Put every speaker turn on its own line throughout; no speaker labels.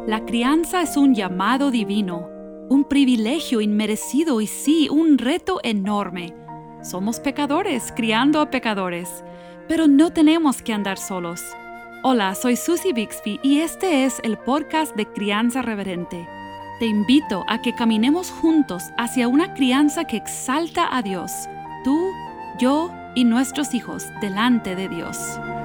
La crianza es un llamado divino, un privilegio inmerecido y sí, un reto enorme. Somos pecadores criando a pecadores, pero no tenemos que andar solos. Hola, soy Susie Bixby y este es el podcast de Crianza Reverente. Te invito a que caminemos juntos hacia una crianza que exalta a Dios, tú, yo y nuestros hijos delante de Dios.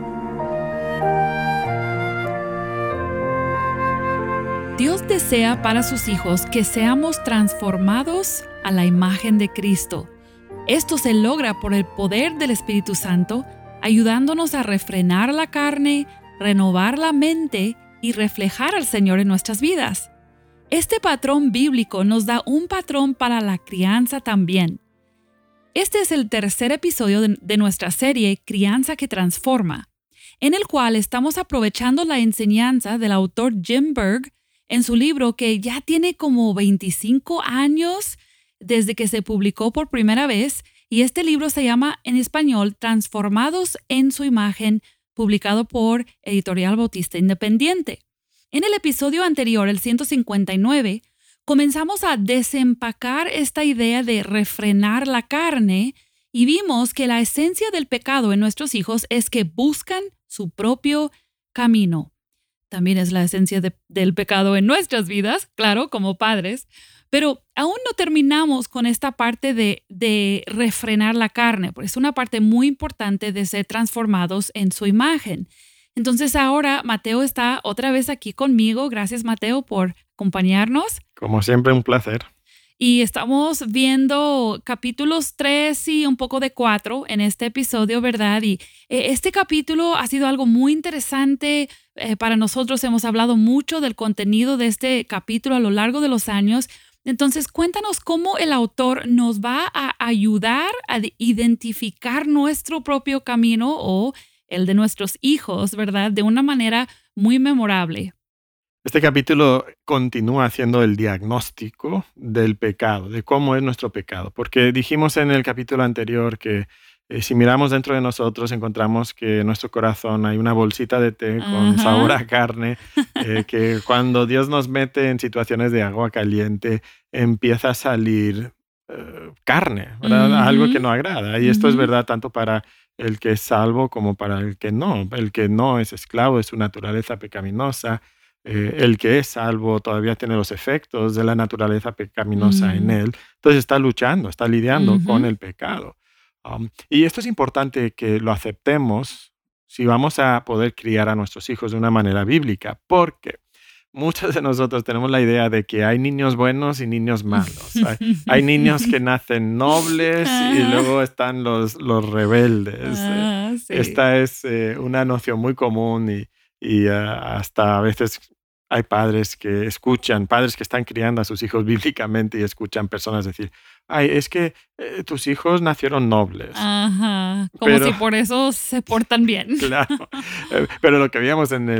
Dios desea para sus hijos que seamos transformados a la imagen de Cristo. Esto se logra por el poder del Espíritu Santo, ayudándonos a refrenar la carne, renovar la mente y reflejar al Señor en nuestras vidas. Este patrón bíblico nos da un patrón para la crianza también. Este es el tercer episodio de nuestra serie Crianza que Transforma, en el cual estamos aprovechando la enseñanza del autor Jim Berg en su libro que ya tiene como 25 años desde que se publicó por primera vez, y este libro se llama en español Transformados en su imagen, publicado por Editorial Bautista Independiente. En el episodio anterior, el 159, comenzamos a desempacar esta idea de refrenar la carne y vimos que la esencia del pecado en nuestros hijos es que buscan su propio camino. También es la esencia del pecado en nuestras vidas, claro, como padres, pero aún no terminamos con esta parte de refrenar la carne, porque es una parte muy importante de ser transformados en su imagen. Entonces ahora Mateo está otra vez aquí conmigo. Gracias, Mateo, por acompañarnos.
Como siempre, un placer.
Y estamos viendo capítulos 3 y un poco de 4 en este episodio, ¿verdad? Y este capítulo ha sido algo muy interesante para nosotros. Hemos hablado mucho del contenido de este capítulo a lo largo de los años. Entonces, cuéntanos cómo el autor nos va a ayudar a identificar nuestro propio camino o el de nuestros hijos, ¿verdad? De una manera muy memorable.
Este capítulo continúa haciendo el diagnóstico del pecado, de cómo es nuestro pecado, porque dijimos en el capítulo anterior que si miramos dentro de nosotros encontramos que en nuestro corazón hay una bolsita de té con sabor a carne, que cuando Dios nos mete en situaciones de agua caliente empieza a salir carne, ¿verdad? Algo que no agrada. Y esto es verdad tanto para el que es salvo como para el que no. El que no es esclavo de su naturaleza pecaminosa. El que es salvo todavía tiene los efectos de la naturaleza pecaminosa en él. Entonces está luchando, está lidiando con el pecado. Y esto es importante que lo aceptemos si vamos a poder criar a nuestros hijos de una manera bíblica, porque muchos de nosotros tenemos la idea de que hay niños buenos y niños malos. Hay niños que nacen nobles y luego están los rebeldes.
Sí.
Esta es una noción muy común y hasta a veces hay padres que están criando a sus hijos bíblicamente y escuchan personas decir, ay, es que tus hijos nacieron nobles.
Como si por eso se portan bien.
Claro, pero lo que veíamos en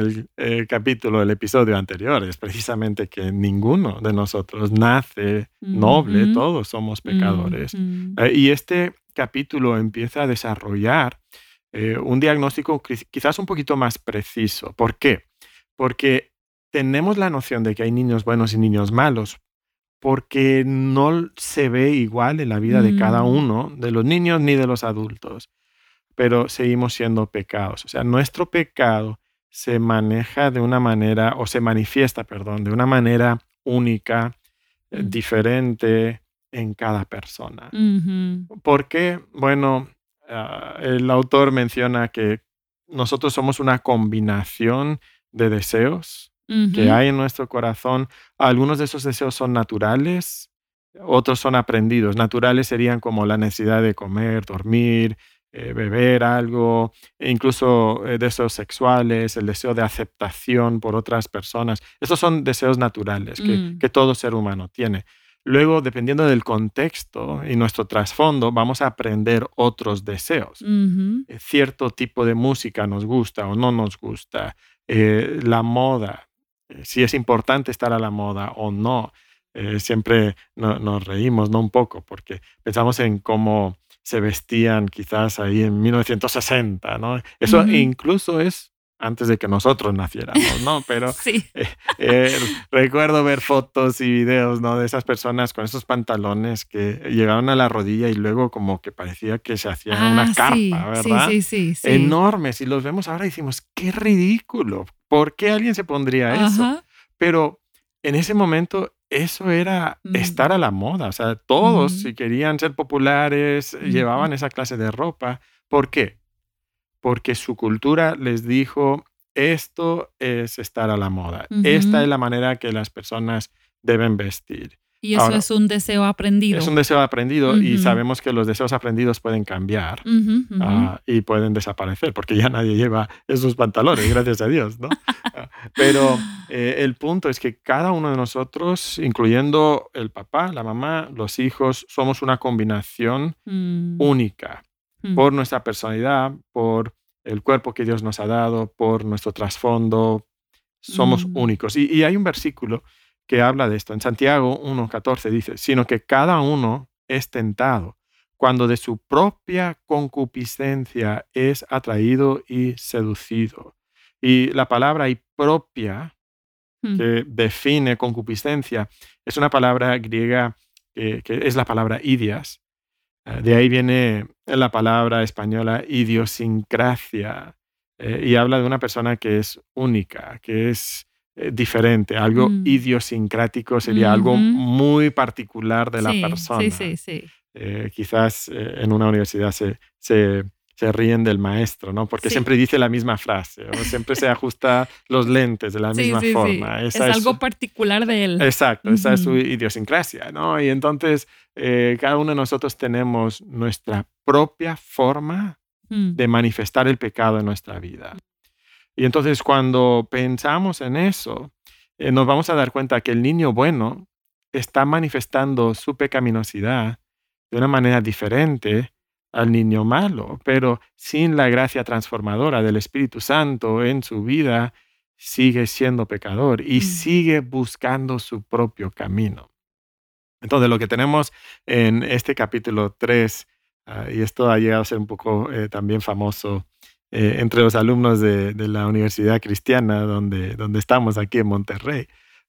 el episodio anterior es precisamente que ninguno de nosotros nace noble, todos somos pecadores. Y este capítulo empieza a desarrollar un diagnóstico quizás un poquito más preciso. ¿Por qué? Porque tenemos la noción de que hay niños buenos y niños malos, porque no se ve igual en la vida de cada uno de los niños ni de los adultos, pero seguimos siendo pecados. O sea, nuestro pecado se maneja de una manera, o se manifiesta, de una manera única, diferente en cada persona. ¿Por qué? Bueno, el autor menciona que nosotros somos una combinación de deseos que hay en nuestro corazón. Algunos de esos deseos son naturales, otros son aprendidos. Naturales serían como la necesidad de comer, dormir, beber algo, e incluso deseos sexuales, el deseo de aceptación por otras personas. Estos son deseos naturales que todo ser humano tiene. Luego, dependiendo del contexto y nuestro trasfondo, vamos a aprender otros deseos. Cierto tipo de música nos gusta o no nos gusta. La moda, si es importante estar a la moda o no. Siempre nos reímos, ¿no? Un poco, porque pensamos en cómo se vestían quizás ahí en 1960, ¿no? Eso incluso es antes de que nosotros naciéramos, ¿no? Pero
Sí.
recuerdo ver fotos y videos, ¿no? De esas personas con esos pantalones que llegaron a la rodilla y luego como que parecía que se hacía una carpa, ¿verdad?
Sí.
Enormes. Y los vemos ahora y decimos, ¡qué ridículo! ¿Por qué alguien se pondría eso?
Ajá.
Pero en ese momento eso era estar a la moda. O sea, todos, si querían ser populares, llevaban esa clase de ropa. ¿Por qué? Porque su cultura les dijo, esto es estar a la moda. Esta es la manera que las personas deben vestir.
Y eso es un deseo aprendido.
Es un deseo aprendido y sabemos que los deseos aprendidos pueden cambiar y pueden desaparecer porque ya nadie lleva esos pantalones, gracias a Dios, ¿no? Pero el punto es que cada uno de nosotros, incluyendo el papá, la mamá, los hijos, somos una combinación única por nuestra personalidad, por el cuerpo que Dios nos ha dado, por nuestro trasfondo. Somos únicos. Y hay un versículo que habla de esto. En Santiago 1:14 dice, sino que cada uno es tentado cuando de su propia concupiscencia es atraído y seducido. Y la palabra ahí propia, que define concupiscencia, es una palabra griega que es la palabra idias. De ahí viene la palabra española idiosincrasia y habla de una persona que es única, que es diferente. Algo idiosincrático sería algo muy particular de la persona.
Sí.
Quizás en una universidad se ríen del maestro, ¿no? Porque siempre dice la misma frase o siempre se ajusta los lentes de la misma forma.
Es algo particular de él.
Exacto, esa es su idiosincrasia, ¿no? Y entonces cada uno de nosotros tenemos nuestra propia forma de manifestar el pecado en nuestra vida. Y entonces cuando pensamos en eso, nos vamos a dar cuenta que el niño bueno está manifestando su pecaminosidad de una manera diferente al niño malo, pero sin la gracia transformadora del Espíritu Santo en su vida, sigue siendo pecador y sigue buscando su propio camino. Entonces, lo que tenemos en este capítulo 3, y esto ha llegado a ser un poco también famoso entre los alumnos de la Universidad Cristiana, donde estamos aquí en Monterrey,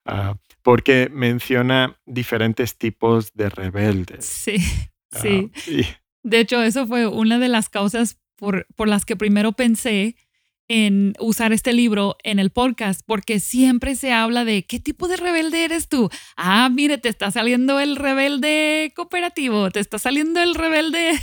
porque menciona diferentes tipos de rebeldes.
Sí. De hecho, eso fue una de las causas por las que primero pensé en usar este libro en el podcast, porque siempre se habla de ¿qué tipo de rebelde eres tú? Mire, te está saliendo el rebelde cooperativo, te está saliendo el rebelde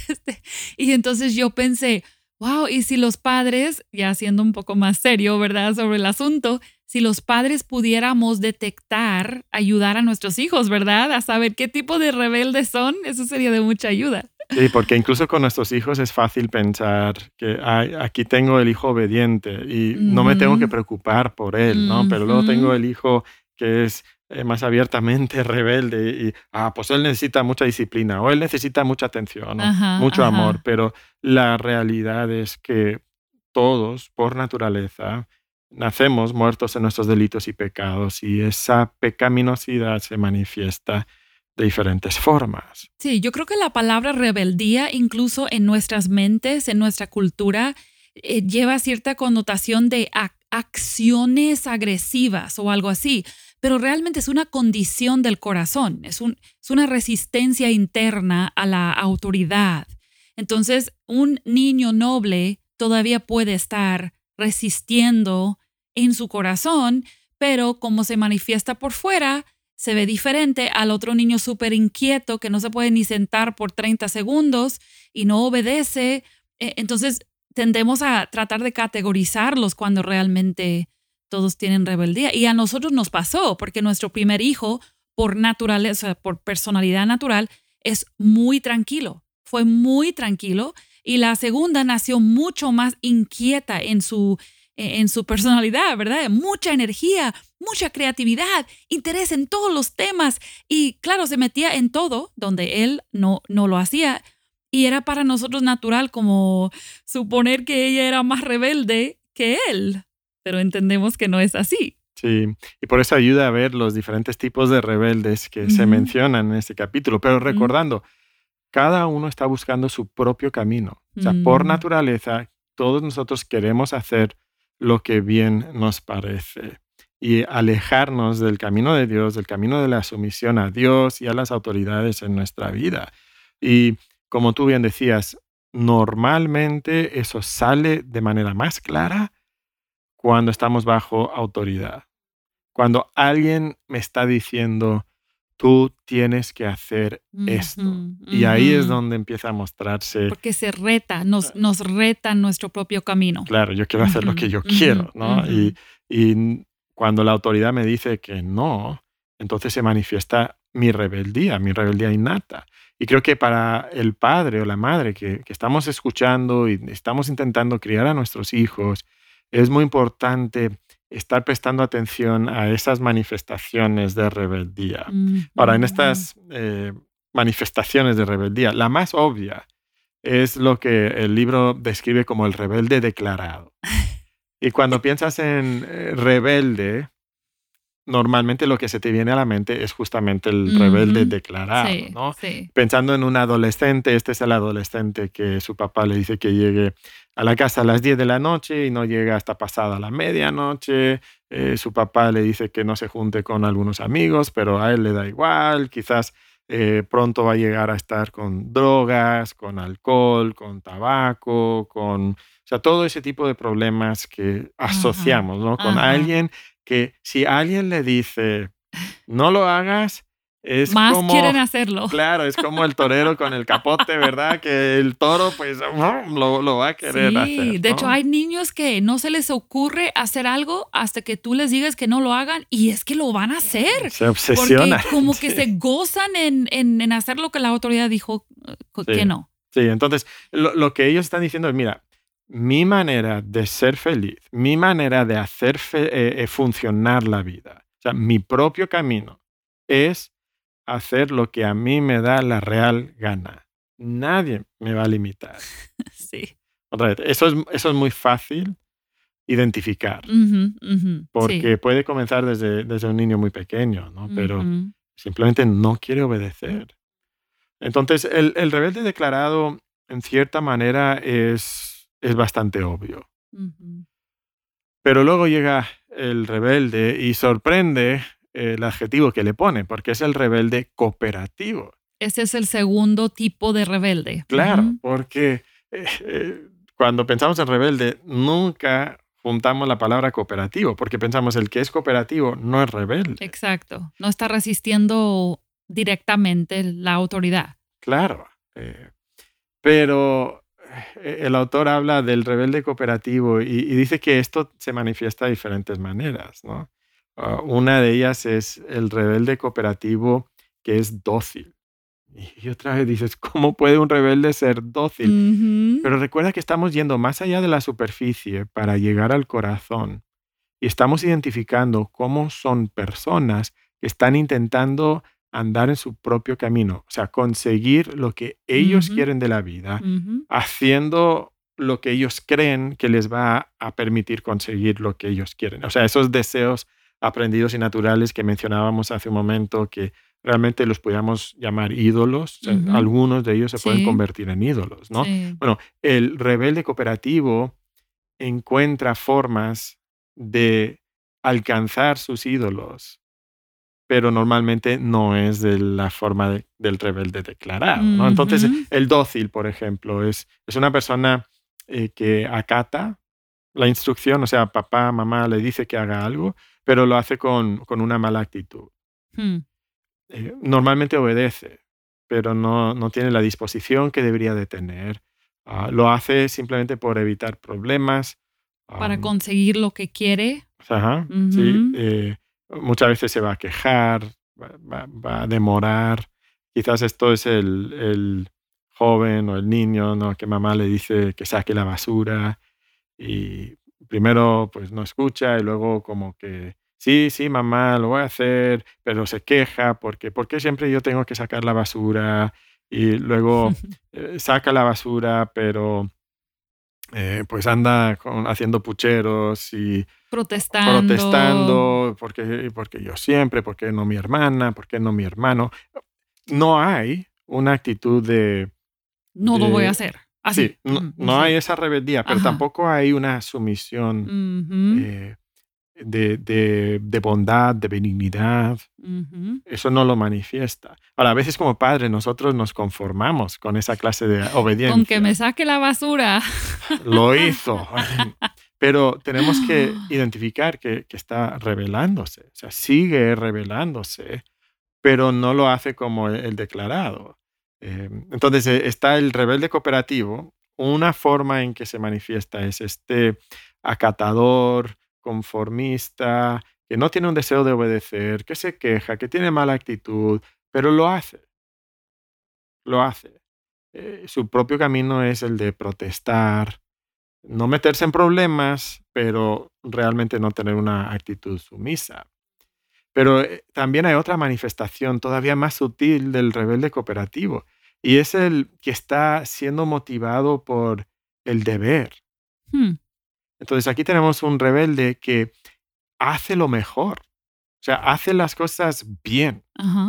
Y entonces yo pensé, wow, y si los padres, ya siendo un poco más serio, ¿verdad?, sobre el asunto, si los padres pudiéramos detectar, ayudar a nuestros hijos, ¿verdad?, a saber qué tipo de rebeldes son, eso sería de mucha ayuda.
Sí, porque incluso con nuestros hijos es fácil pensar que aquí tengo el hijo obediente y no me tengo que preocupar por él, ¿no? Pero luego tengo el hijo que es más abiertamente rebelde y pues él necesita mucha disciplina o él necesita mucha atención o mucho amor, pero la realidad es que todos, por naturaleza, nacemos muertos en nuestros delitos y pecados y esa pecaminosidad se manifiesta de diferentes formas.
Sí, yo creo que la palabra rebeldía, incluso en nuestras mentes, en nuestra cultura, lleva cierta connotación de acciones agresivas o algo así, pero realmente es una condición del corazón, es una resistencia interna a la autoridad. Entonces, un niño noble todavía puede estar resistiendo en su corazón, pero como se manifiesta por fuera, se ve diferente al otro niño súper inquieto que no se puede ni sentar por 30 segundos y no obedece. Entonces, tendemos a tratar de categorizarlos cuando realmente todos tienen rebeldía. Y a nosotros nos pasó, porque nuestro primer hijo, por naturaleza, por personalidad natural, es muy tranquilo. Fue muy tranquilo. Y la segunda nació mucho más inquieta en su personalidad, ¿verdad? Mucha energía, mucha creatividad, interés en todos los temas. Y claro, se metía en todo donde él no lo hacía. Y era para nosotros natural como suponer que ella era más rebelde que él. Pero entendemos que no es así.
Sí, y por eso ayuda a ver los diferentes tipos de rebeldes que se mencionan en este capítulo. Pero recordando, cada uno está buscando su propio camino. O sea, por naturaleza, todos nosotros queremos hacer lo que bien nos parece y alejarnos del camino de Dios, del camino de la sumisión a Dios y a las autoridades en nuestra vida. Y como tú bien decías, normalmente eso sale de manera más clara cuando estamos bajo autoridad. Cuando alguien me está diciendo, tú tienes que hacer esto. Y ahí es donde empieza a mostrarse.
Porque se reta, nos reta nuestro propio camino.
Claro, yo quiero hacer lo que yo quiero, ¿no? Y cuando la autoridad me dice que no, entonces se manifiesta mi rebeldía innata. Y creo que para el padre o la madre que estamos escuchando y estamos intentando criar a nuestros hijos, es muy importante estar prestando atención a esas manifestaciones de rebeldía. Ahora, en estas manifestaciones de rebeldía, la más obvia es lo que el libro describe como el rebelde declarado. Y cuando piensas en rebelde, normalmente lo que se te viene a la mente es justamente el rebelde declarado,
sí,
¿no?
Sí.
Pensando en un adolescente, este es el adolescente que su papá le dice que llegue a la casa a las 10 de la noche y no llega hasta pasada la medianoche. Su papá le dice que no se junte con algunos amigos, pero a él le da igual. Quizás pronto va a llegar a estar con drogas, con alcohol, con tabaco, con... O sea, todo ese tipo de problemas que asociamos, ¿no? Con alguien que si alguien le dice, no lo hagas, es
más
como...
quieren hacerlo.
Claro, es como el torero con el capote, ¿verdad? Que el toro, pues, lo va a querer hacer, ¿no?
De hecho, hay niños que no se les ocurre hacer algo hasta que tú les digas que no lo hagan y es que lo van a hacer.
Se obsesionan.
Porque como que se gozan en hacer lo que la autoridad dijo que no.
Sí, entonces, lo que ellos están diciendo es, mira, mi manera de ser feliz, mi manera de hacer funcionar la vida, o sea, mi propio camino es hacer lo que a mí me da la real gana. Nadie me va a limitar.
Sí.
Otra vez, eso es muy fácil identificar, porque puede comenzar desde un niño muy pequeño, ¿no? Pero simplemente no quiere obedecer. Entonces, el rebelde declarado, en cierta manera, es bastante obvio. Pero luego llega el rebelde y sorprende el adjetivo que le pone, porque es el rebelde cooperativo.
Ese es el segundo tipo de rebelde.
Claro, porque cuando pensamos en rebelde, nunca juntamos la palabra cooperativo, porque pensamos el que es cooperativo no es rebelde.
Exacto, no está resistiendo directamente la autoridad.
Claro, pero el autor habla del rebelde cooperativo y dice que esto se manifiesta de diferentes maneras, ¿no? Una de ellas es el rebelde cooperativo que es dócil. Y otra vez dices, ¿cómo puede un rebelde ser dócil? Pero recuerda que estamos yendo más allá de la superficie para llegar al corazón y estamos identificando cómo son personas que están intentando andar en su propio camino, o sea, conseguir lo que ellos quieren de la vida, haciendo lo que ellos creen que les va a permitir conseguir lo que ellos quieren. O sea, esos deseos aprendidos y naturales que mencionábamos hace un momento, que realmente los podíamos llamar ídolos, o sea, algunos de ellos se pueden convertir en ídolos, ¿no?
Sí.
Bueno, el rebelde cooperativo encuentra formas de alcanzar sus ídolos, pero normalmente no es de la forma del rebelde declarado, ¿no? Entonces, el dócil, por ejemplo, es una persona que acata la instrucción, o sea, papá, mamá le dice que haga algo, pero lo hace con una mala actitud. Normalmente obedece, pero no tiene la disposición que debería de tener. Lo hace simplemente por evitar problemas.
Para conseguir lo que quiere.
Sí. Muchas veces se va a quejar, va a demorar. Quizás esto es el joven o el niño, ¿no? Que mamá le dice que saque la basura y primero pues no escucha y luego como que sí, mamá, lo voy a hacer, pero se queja porque ¿por qué siempre yo tengo que sacar la basura? Y luego saca la basura, pero pues anda haciendo pucheros y protestando porque yo siempre, porque no mi hermana, porque no mi hermano. No hay una actitud de...
No lo voy a hacer.
Sí, no hay esa rebeldía, pero tampoco hay una sumisión de bondad, de benignidad. Eso no lo manifiesta. Ahora, a veces como padres nosotros nos conformamos con esa clase de obediencia.
Con que me saque la basura.
Lo hizo. Pero tenemos que identificar que está rebelándose. O sea, sigue rebelándose, pero no lo hace como el declarado. Entonces, está el rebelde cooperativo. Una forma en que se manifiesta es este acatador, conformista, que no tiene un deseo de obedecer, que se queja, que tiene mala actitud, pero lo hace. Lo hace. Su propio camino es el de protestar, no meterse en problemas, pero realmente no tener una actitud sumisa. Pero también hay otra manifestación todavía más sutil del rebelde cooperativo, y es el que está siendo motivado por el deber. Entonces aquí tenemos un rebelde que hace lo mejor, o sea, hace las cosas bien,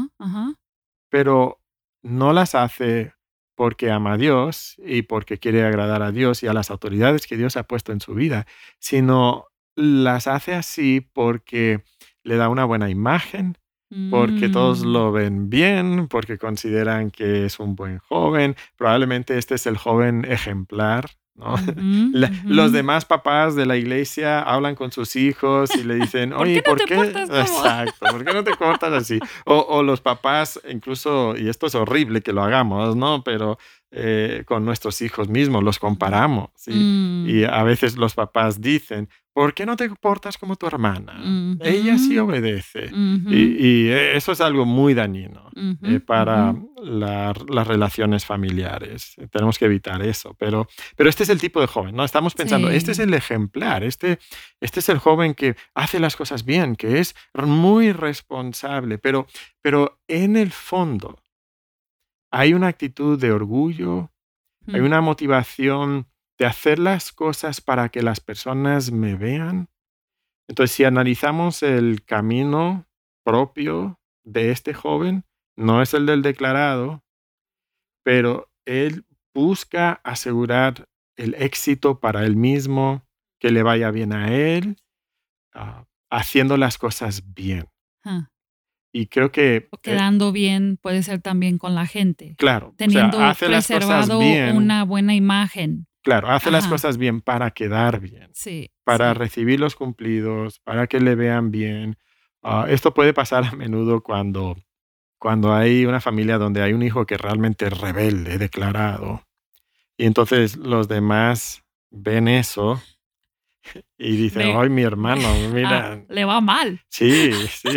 pero no las hace porque ama a Dios y porque quiere agradar a Dios y a las autoridades que Dios ha puesto en su vida, sino las hace así porque le da una buena imagen, porque todos lo ven bien, porque consideran que es un buen joven. Probablemente este es el joven ejemplar, ¿no? Los demás papás de la iglesia hablan con sus hijos y le dicen, oye, ¿por qué? Exacto, ¿por qué no te cortas así? O los papás, incluso, y esto es horrible que lo hagamos, ¿no? Pero con nuestros hijos mismos los comparamos, ¿sí? Y a veces los papás dicen, ¿por qué no te portas como tu hermana? Ella sí obedece. Y eso es algo muy dañino para las relaciones familiares. Tenemos que evitar eso. Pero este es el tipo de joven, ¿no? Estamos pensando, este es el ejemplar, este es el joven que hace las cosas bien, que es muy responsable, pero en el fondo hay una actitud de orgullo, hay una motivación de hacer las cosas para que las personas me vean. Entonces, si analizamos el camino propio de este joven, no es el del declarado, pero él busca asegurar el éxito para él mismo, que le vaya bien a él, haciendo las cosas bien. Y creo que...
quedando bien puede ser también con la gente.
Claro.
Teniendo
hace
preservado
las cosas bien,
una buena imagen.
Claro, hace las cosas bien para quedar bien.
Sí.
Para recibir los cumplidos, para que le vean bien. Esto puede pasar a menudo cuando hay una familia donde hay un hijo que realmente es rebelde, declarado. Y entonces los demás ven eso y dicen, ¡ay, mi hermano, mira!
Le va mal.
Sí.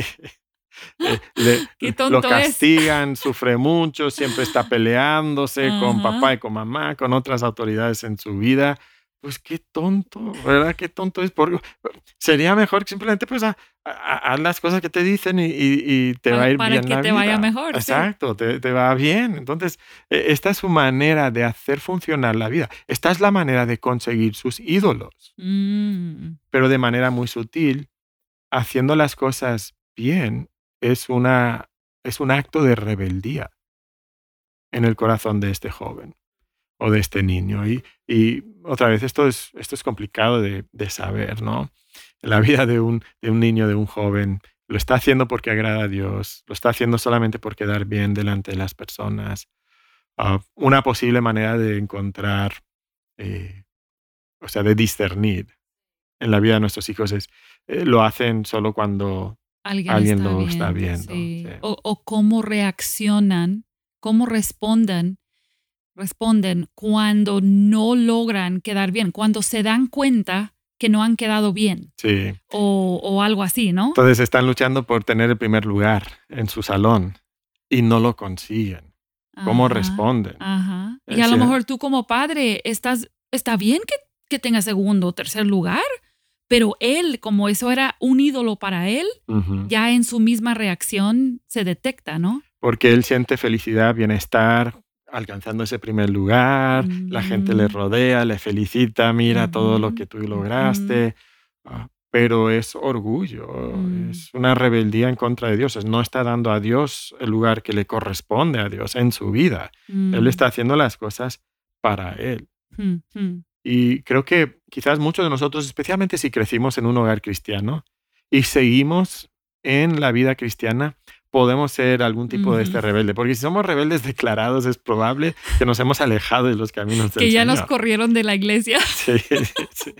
Qué tonto
lo castigan, sufre mucho, siempre está peleándose con papá y con mamá, con otras autoridades en su vida. Pues qué tonto, ¿verdad? Qué tonto es. Sería mejor que simplemente pues haz las cosas que te dicen y te va a ir bien la vida.
Para que te vaya mejor.
Exacto, sí. te va bien. Entonces, esta es su manera de hacer funcionar la vida. Esta es la manera de conseguir sus ídolos. Pero de manera muy sutil, haciendo las cosas bien, es un acto de rebeldía en el corazón de este joven o de este niño. Y otra vez, esto es complicado de saber, ¿no? La vida de un niño, de un joven, lo está haciendo porque agrada a Dios, lo está haciendo solamente por quedar bien delante de las personas. Una posible manera de encontrar, de discernir en la vida de nuestros hijos es, lo hacen solo cuando alguien lo está viendo.
Sí. Sí. O cómo reaccionan, cómo responden cuando no logran quedar bien, cuando se dan cuenta que no han quedado bien.
Sí.
O algo así, ¿no?
Entonces están luchando por tener el primer lugar en su salón y no lo consiguen. ¿Cómo responden?
Y a lo mejor tú como padre está bien que tenga segundo o tercer lugar, pero él, como eso era un ídolo para él, ya en su misma reacción se detecta, ¿no?
Porque él siente felicidad, bienestar, alcanzando ese primer lugar, la gente le rodea, le felicita, mira todo lo que tú lograste, pero es orgullo, es una rebeldía en contra de Dios, no está dando a Dios el lugar que le corresponde a Dios en su vida, él está haciendo las cosas para él. Y creo que quizás muchos de nosotros, especialmente si crecimos en un hogar cristiano y seguimos en la vida cristiana, podemos ser algún tipo de rebelde. Porque si somos rebeldes declarados, es probable que nos hemos alejado de los caminos del
Que ya
Señor.
nos corrieron de la iglesia.
Sí, sí.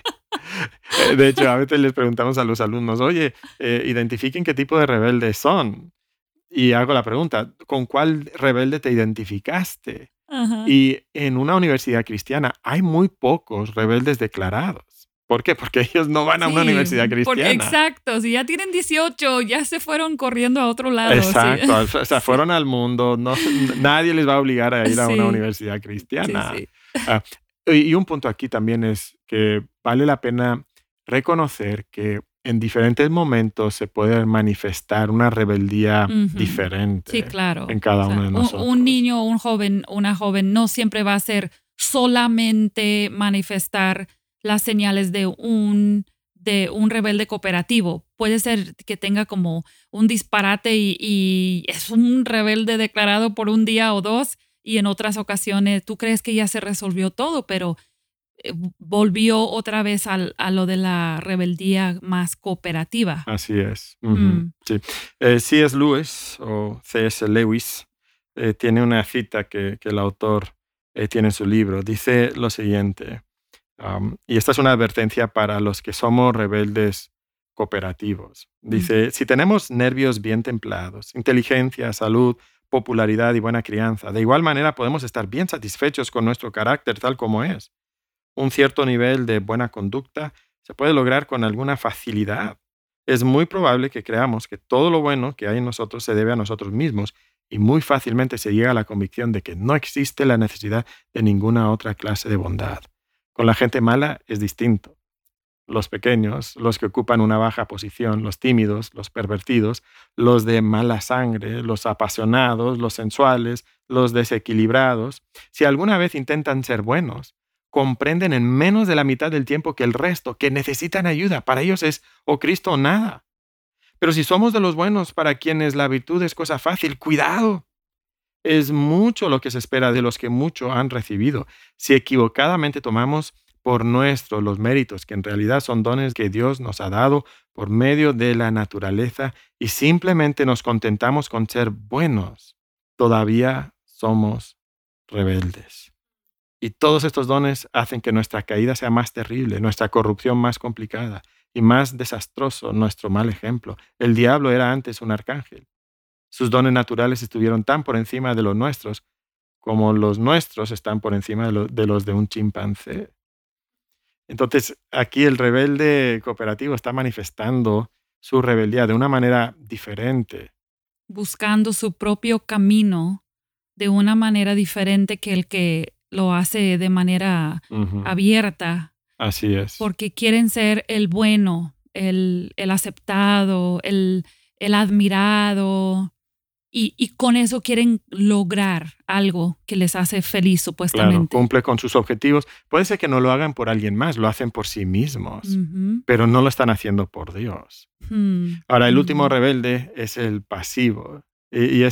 De hecho, a veces les preguntamos a los alumnos, oye, identifiquen qué tipo de rebeldes son. Y hago la pregunta, ¿con cuál rebelde te identificaste?
Ajá.
Y en una universidad cristiana hay muy pocos rebeldes declarados. ¿Por qué? Porque ellos no van a una universidad cristiana.
Exacto, si ya tienen 18, ya se fueron corriendo a otro lado.
Exacto,
¿sí?
o sea, fueron al mundo, nadie les va a obligar a ir a una universidad cristiana.
Sí.
Y un punto aquí también es que vale la pena reconocer que en diferentes momentos se puede manifestar una rebeldía diferente.
Sí, claro.
En cada uno de nosotros.
Un niño, un joven, una joven no siempre va a ser solamente manifestar las señales de un rebelde cooperativo. Puede ser que tenga como un disparate y es un rebelde declarado por un día o dos, y en otras ocasiones tú crees que ya se resolvió todo, pero volvió otra vez a lo de la rebeldía más cooperativa.
Así es. Sí. C.S. Lewis o C.S. Lewis tiene una cita que el autor tiene en su libro. Dice lo siguiente, y esta es una advertencia para los que somos rebeldes cooperativos. Dice, si tenemos nervios bien templados, inteligencia, salud, popularidad y buena crianza, de igual manera podemos estar bien satisfechos con nuestro carácter tal como es. Un cierto nivel de buena conducta se puede lograr con alguna facilidad. Es muy probable que creamos que todo lo bueno que hay en nosotros se debe a nosotros mismos y muy fácilmente se llega a la convicción de que no existe la necesidad de ninguna otra clase de bondad. Con la gente mala es distinto. Los pequeños, los que ocupan una baja posición, los tímidos, los pervertidos, los de mala sangre, los apasionados, los sensuales, los desequilibrados, si alguna vez intentan ser buenos, comprenden en menos de la mitad del tiempo que el resto, que necesitan ayuda. Para ellos es o Cristo o nada. Pero si somos de los buenos para quienes la virtud es cosa fácil, cuidado. Es mucho lo que se espera de los que mucho han recibido. Si equivocadamente tomamos por nuestro los méritos, que en realidad son dones que Dios nos ha dado por medio de la naturaleza, y simplemente nos contentamos con ser buenos, todavía somos rebeldes. Y todos estos dones hacen que nuestra caída sea más terrible, nuestra corrupción más complicada y más desastroso nuestro mal ejemplo. El diablo era antes un arcángel. Sus dones naturales estuvieron tan por encima de los nuestros como los nuestros están por encima de los de un chimpancé. Entonces, aquí el rebelde cooperativo está manifestando su rebeldía de una manera diferente.
Buscando su propio camino de una manera diferente que el que lo hace de manera abierta.
Así es.
Porque quieren ser el bueno, el aceptado, el admirado. Y con eso quieren lograr algo que les hace feliz, supuestamente.
Claro, cumple con sus objetivos. Puede ser que no lo hagan por alguien más, lo hacen por sí mismos, pero no lo están haciendo por Dios. Ahora, el último rebelde es el pasivo. Y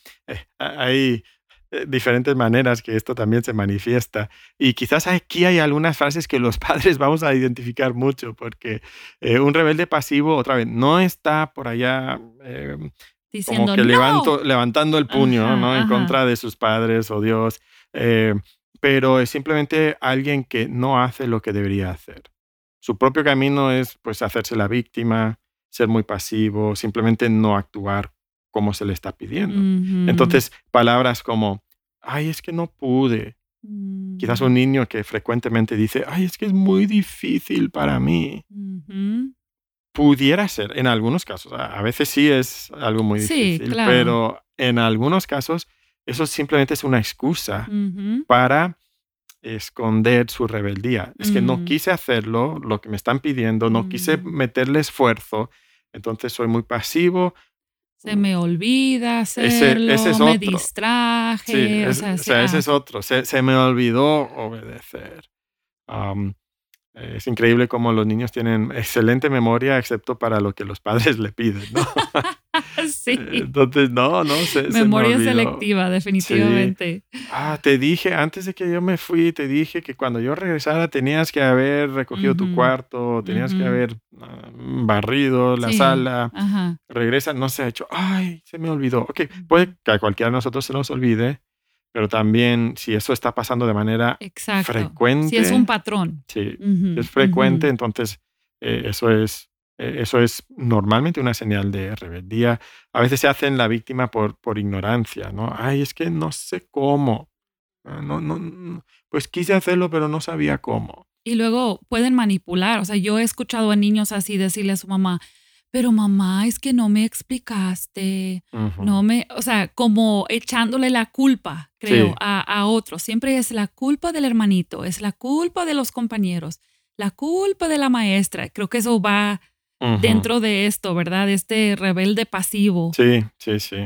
hay diferentes maneras que esto también se manifiesta. Y quizás aquí hay algunas frases que los padres vamos a identificar mucho, porque un rebelde pasivo, otra vez, no está por allá...
diciendo,
como que
no,
levantando el puño, ¿no? En contra de sus padres o Dios, pero es simplemente alguien que no hace lo que debería hacer. Su propio camino es pues hacerse la víctima, ser muy pasivo, simplemente no actuar como se le está pidiendo. Entonces, palabras como, ay, es que no pude. Quizás un niño que frecuentemente dice, ay, es que es muy difícil para mí. Pudiera ser, en algunos casos, a veces sí es algo muy difícil,
claro.
Pero en algunos casos eso simplemente es una excusa para esconder su rebeldía. Es que no quise hacerlo, lo que me están pidiendo, no quise meterle esfuerzo, entonces soy muy pasivo.
Se me olvida hacerlo,
ese es
me
otro.
distraje.
Sí, ese es otro, se me olvidó obedecer. Es increíble cómo los niños tienen excelente memoria, excepto para lo que los padres le piden, ¿no?
Sí.
Entonces, no, se me
Memoria
olvidó.
selectiva, definitivamente.
Sí. Te dije, antes de que yo me fui, te dije que cuando yo regresara tenías que haber recogido tu
Ujú,
cuarto, tenías que
ujú.
haber barrido la
Sí,
sala.
ajá.
Regresa, no se ha hecho. Ay, se me olvidó. Ok, puede que a cualquiera de nosotros se nos olvide, pero también si eso está pasando de manera
Exacto. Si es un
frecuente,
patrón.
sí, si
Ujú,
es frecuente,
ujú.
entonces eso es normalmente una señal de rebeldía. A veces se hacen la víctima por ignorancia, ¿no? Ay, es que no sé cómo. Pues quise hacerlo, pero no sabía cómo.
Y luego pueden manipular. O sea, yo he escuchado a niños así decirle a su mamá, pero mamá, es que no me explicaste,
Ujú.
o sea, como echándole la culpa, creo,
Sí.
a otros. Siempre es la culpa del hermanito, es la culpa de los compañeros, la culpa de la maestra. Creo que eso va
Ujú.
dentro de esto, ¿verdad? Este rebelde pasivo.
Sí, sí, sí.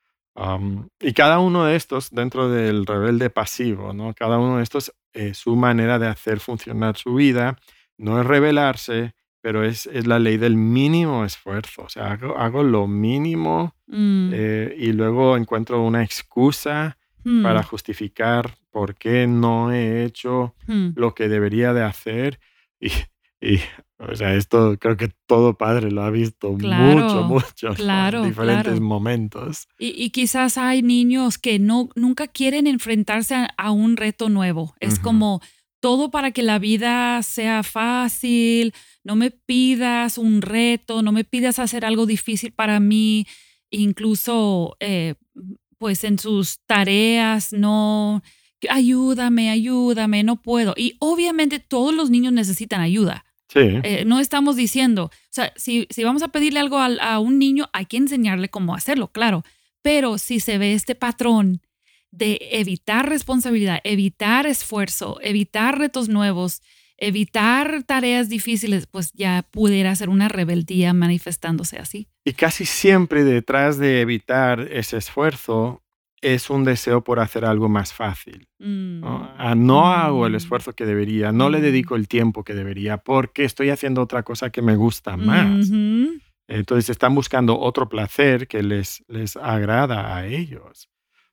Y cada uno de estos, dentro del rebelde pasivo, ¿no? Cada uno de estos, su manera de hacer funcionar su vida, no es rebelarse, pero es la ley del mínimo esfuerzo. O sea, hago lo mínimo
Mm,
y luego encuentro una excusa para
mm,
justificar por qué no he hecho
mm.
lo que debería de hacer. Y, y, o sea, esto creo que todo padre lo ha visto mucho,
Claro,
mucho, ¿no? En
claro,
diferentes
claro.
momentos.
Y quizás hay niños que nunca quieren enfrentarse a un reto nuevo. Es
Ujú.
como todo para que la vida sea fácil, no me pidas un reto, no me pidas hacer algo difícil para mí, incluso pues en sus tareas, no, ayúdame, ayúdame, no puedo. Y obviamente todos los niños necesitan ayuda.
Sí,
No estamos diciendo, o sea, si vamos a pedirle algo a un niño, hay que enseñarle cómo hacerlo, claro, pero si se ve este patrón de evitar responsabilidad, evitar esfuerzo, evitar retos nuevos, evitar tareas difíciles, pues ya pudiera ser una rebeldía manifestándose así.
y casi siempre detrás de evitar ese esfuerzo es un deseo por hacer algo más fácil,
Mm,
¿no? No hago el
mm,
esfuerzo que debería, no le
mm,
dedico el tiempo que debería porque estoy haciendo otra cosa que me gusta más.
ujú.
Entonces están buscando otro placer que les agrada a ellos.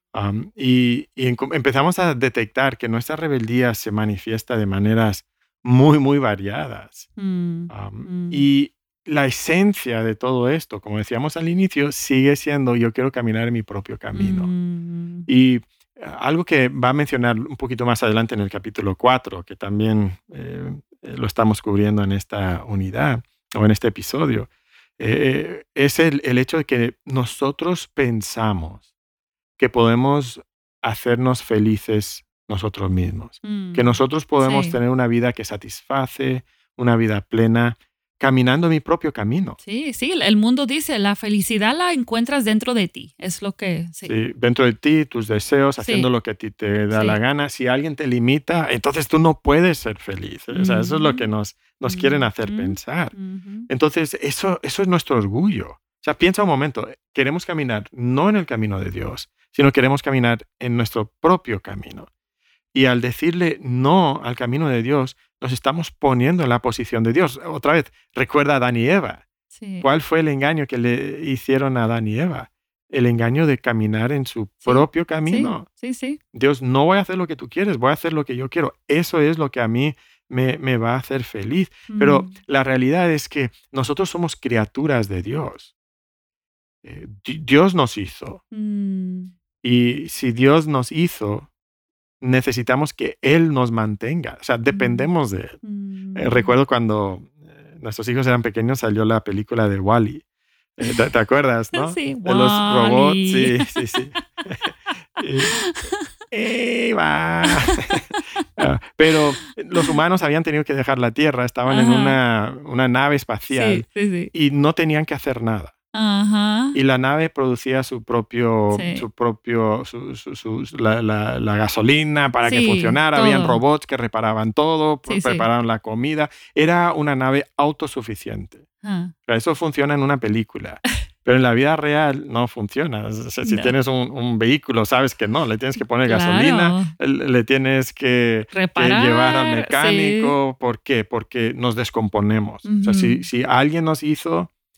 Empezamos a detectar que nuestra rebeldía se manifiesta de maneras muy, muy variadas.
Mm, mm,
Y la esencia de todo esto, como decíamos al inicio, sigue siendo yo quiero caminar en mi propio camino.
mm,
Y algo que va a mencionar un poquito más adelante en el capítulo 4, que también lo estamos cubriendo en esta unidad o en este episodio, es el hecho de que nosotros pensamos que podemos hacernos felices nosotros mismos, que
mm.
nosotros podemos
Sí.
tener una vida que satisface, una vida plena, caminando mi propio camino.
Sí, sí, el mundo dice, la felicidad la encuentras dentro de ti, es lo que, sí,
Sí, dentro de ti, tus deseos, haciendo
sí,
lo que a ti te da la
sí.
gana. Si alguien te limita, entonces tú no puedes ser feliz. O sea, eso es lo
Ujú,
que nos quieren hacer
ujú,
pensar.
ujú.
Entonces, eso es nuestro orgullo. O sea, piensa un momento, queremos caminar no en el camino de Dios, sino queremos caminar en nuestro propio camino. Y al decirle no al camino de Dios, nos estamos poniendo en la posición de Dios. Otra vez, recuerda a Adán y Eva.
Sí,
¿Cuál fue el engaño que le hicieron a Adán y Eva? El engaño de caminar en su
sí,
propio
sí,
camino.
sí, sí.
Dios, no voy a hacer lo que tú quieres, voy a hacer lo que yo quiero. Eso es lo que a mí me va a hacer feliz. Pero
Mm,
la realidad es que nosotros somos criaturas de Dios. Dios nos hizo.
mm,
Y si Dios nos hizo, necesitamos que Él nos mantenga. O sea,
mm,
dependemos de Él.
mm.
Recuerdo cuando nuestros hijos eran pequeños, salió la película de Wall-E. ¿Te acuerdas, no?
Sí,
De los robots,
Wall-E.
sí, sí, sí. Y, ¡Eva! Pero los humanos habían tenido que dejar la Tierra, estaban en
Ajá,
una nave
sí,
espacial
sí, sí.
y no tenían que hacer nada.
Ajá,
Y la nave producía
sí,
la gasolina para que
sí,
funcionara. Habían
todo.
robots que reparaban todo,
Sí, sí.
preparaban la comida. Era una nave autosuficiente.
Ah,
O sea, eso funciona en una película, pero en la vida real no funciona. O sea, si
no,
tienes un vehículo, sabes que no, le tienes que poner gasolina,
claro.
le tienes que llevar al
Reparar, sí.
mecánico. ¿Por qué? Porque nos descomponemos. O sea,
Ujú.
si alguien nos hizo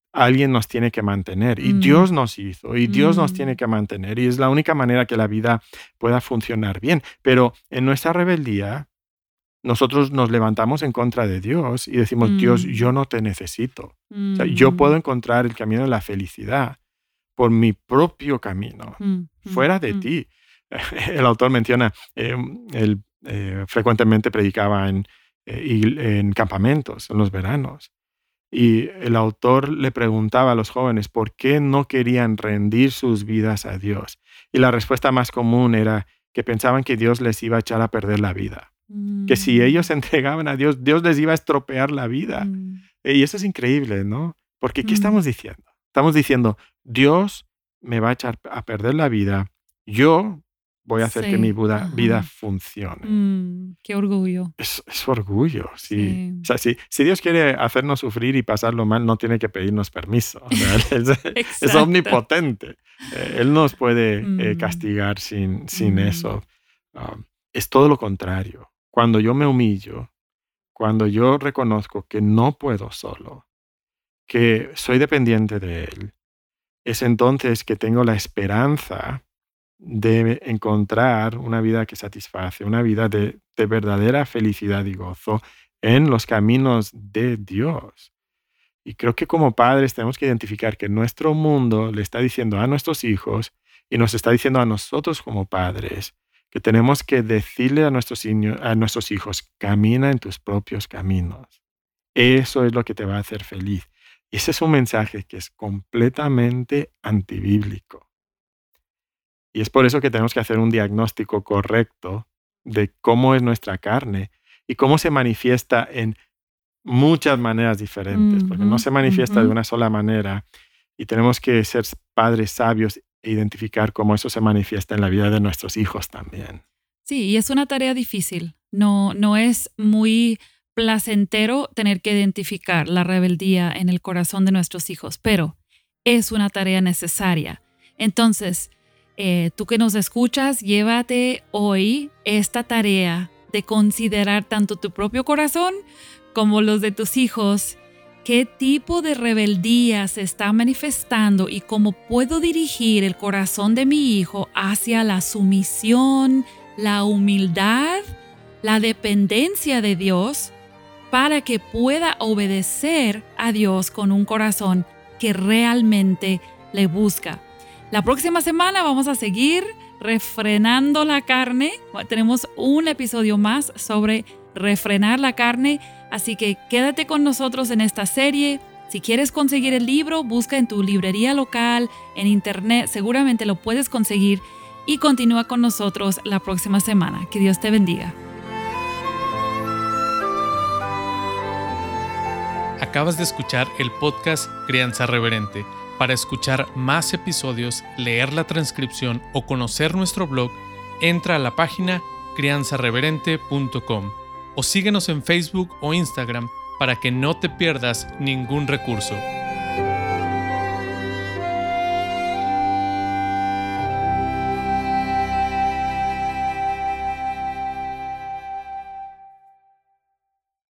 alguien nos tiene que mantener y Dios nos hizo y Dios nos tiene que mantener y es la única manera que la vida pueda funcionar bien. Pero en nuestra rebeldía, nosotros nos levantamos en contra de Dios y decimos, Dios, yo no te necesito. O sea, yo puedo encontrar el camino de la felicidad por mi propio camino, fuera de ti. El autor menciona, él frecuentemente predicaba en campamentos, en los veranos. Y el autor le preguntaba a los jóvenes por qué no querían rendir sus vidas a Dios. Y la respuesta más común era que pensaban que Dios les iba a echar a perder la vida. Que si ellos se entregaban a Dios, Dios les iba a estropear la vida. Y eso es increíble, ¿no? Porque ¿qué estamos diciendo? Estamos diciendo, Dios me va a echar a perder la vida, yo voy a hacer que mi vida funcione.
Qué orgullo.
Es orgullo, sí. O sea, si Dios quiere hacernos sufrir y pasarlo mal, no tiene que pedirnos permiso. O sea, es omnipotente. Él nos puede castigar sin eso. Es todo lo contrario. Cuando yo me humillo, cuando yo reconozco que no puedo solo, que soy dependiente de Él, es entonces que tengo la esperanza de encontrar una vida que satisface, una vida de verdadera felicidad y gozo en los caminos de Dios. Y creo que como padres tenemos que identificar que nuestro mundo le está diciendo a nuestros hijos y nos está diciendo a nosotros como padres que tenemos que decirle a nuestros hijos, camina en tus propios caminos. Eso es lo que te va a hacer feliz. Y ese es un mensaje que es completamente antibíblico. Y es por eso que tenemos que hacer un diagnóstico correcto de cómo es nuestra carne y cómo se manifiesta en muchas maneras diferentes, porque no se manifiesta de una sola manera y tenemos que ser padres sabios e identificar cómo eso se manifiesta en la vida de nuestros hijos también.
Sí, y es una tarea difícil. No es muy placentero tener que identificar la rebeldía en el corazón de nuestros hijos, pero es una tarea necesaria. Entonces, tú que nos escuchas, llévate hoy esta tarea de considerar tanto tu propio corazón como los de tus hijos. ¿Qué tipo de rebeldía se está manifestando y cómo puedo dirigir el corazón de mi hijo hacia la sumisión, la humildad, la dependencia de Dios para que pueda obedecer a Dios con un corazón que realmente le busca? La próxima semana vamos a seguir refrenando la carne. Tenemos un episodio más sobre refrenar la carne, así que quédate con nosotros en esta serie. Si quieres conseguir el libro, busca en tu librería local, en internet, seguramente lo puedes conseguir y continúa con nosotros la próxima semana. Que Dios te bendiga.
Acabas de escuchar el podcast Crianza Reverente. Para escuchar más episodios, leer la transcripción o conocer nuestro blog, entra a la página crianzareverente.com o síguenos en Facebook o Instagram para que no te pierdas ningún recurso.